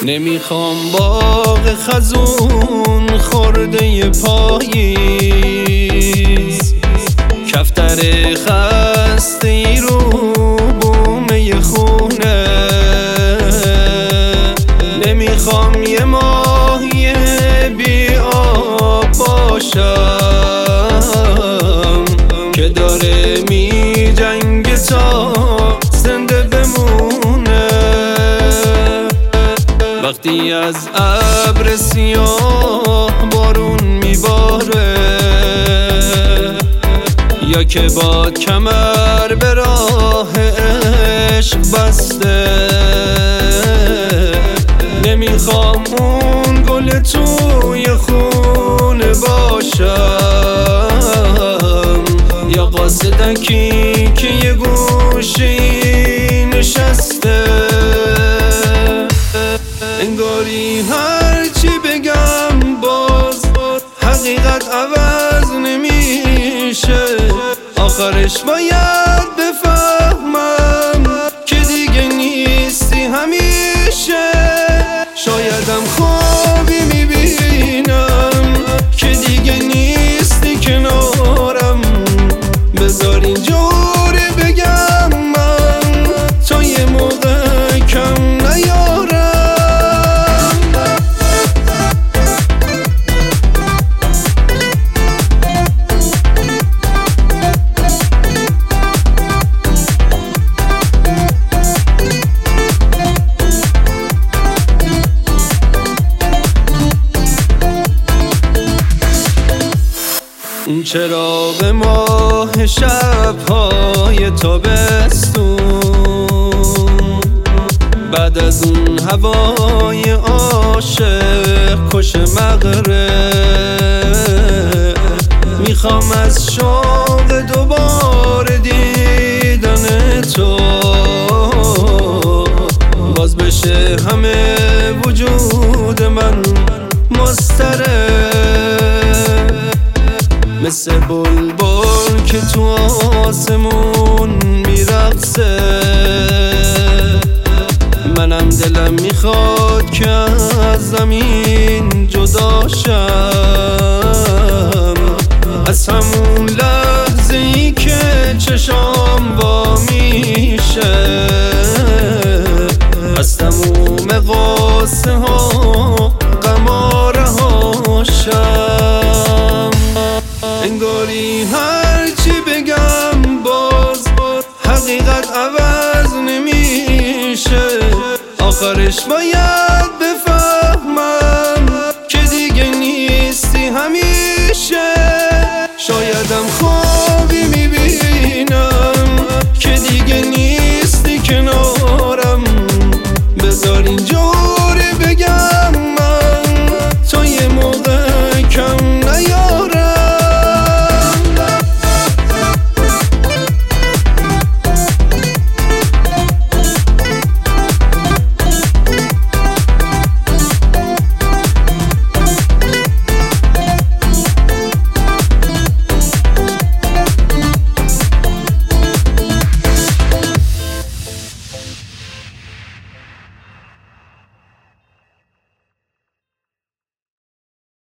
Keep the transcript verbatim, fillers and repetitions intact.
نمیخوام باغ خزون خورده پاییز، کفتر خسته ای رو بومه خونه. نمیخوام یه ماهی بی آب باشم که داره می جنگه تا زنده بمونه. وقتی از ابر سیاه بارون میباره، یا که باد کمر به راه عشق بسته، نمیخوام اون گل توی خونه باشم، یا قاصدکی که یه گوشه‌ای نشسته. انگاری هرچی بگم باز حقیقت عوض نمیشه، آخرش باید بفهمم که دیگه نیستی همیشه. شایدم خوابی میبینم که دیگه نیستی کنارم، بذار اینجوری بگم من تا یه موقع کم نیارم. اون چراغ ماه شب‌های تابستون، بعد از اون هوای عاشق کش مغرب، میخوام از شوق دوباره دیدن تو باز بشه همه وجود من مضطرب، مثل بلبل که تو آسمون میرقصه. منم دلم میخواد که از زمین جدا شم، از همون لحظه ای که چشام وا میشه، از تموم قصه ها غم رهاشم. انگاری هرچی بگم باز حقیقت عوض نمیشه، آخرش باید